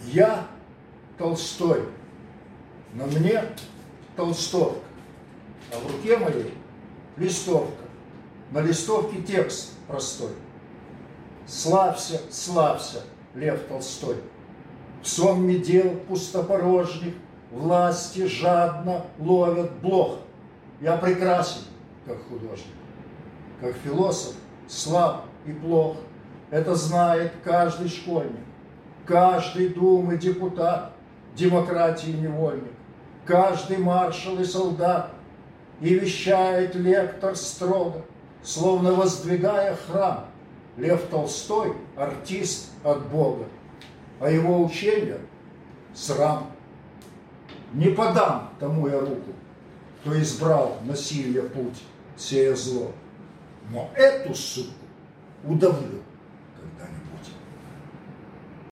Я Толстой, на мне толстовка, а в руке моей листовка. На листовке текст простой. Славься, славься, Лев Толстой, в сонме дел пустопорожних власти жадно ловят блох. Я прекрасен, как художник, как философ слаб и плох. Это знает каждый школьник, каждый думы депутат, демократии невольник, каждый маршал и солдат. И вещает лектор строго, словно воздвигая храм: Лев Толстой – артист от Бога, а его учение – срам. Не подам тому я руку, кто избрал насилие путь, сея зло, но эту суку удавлю.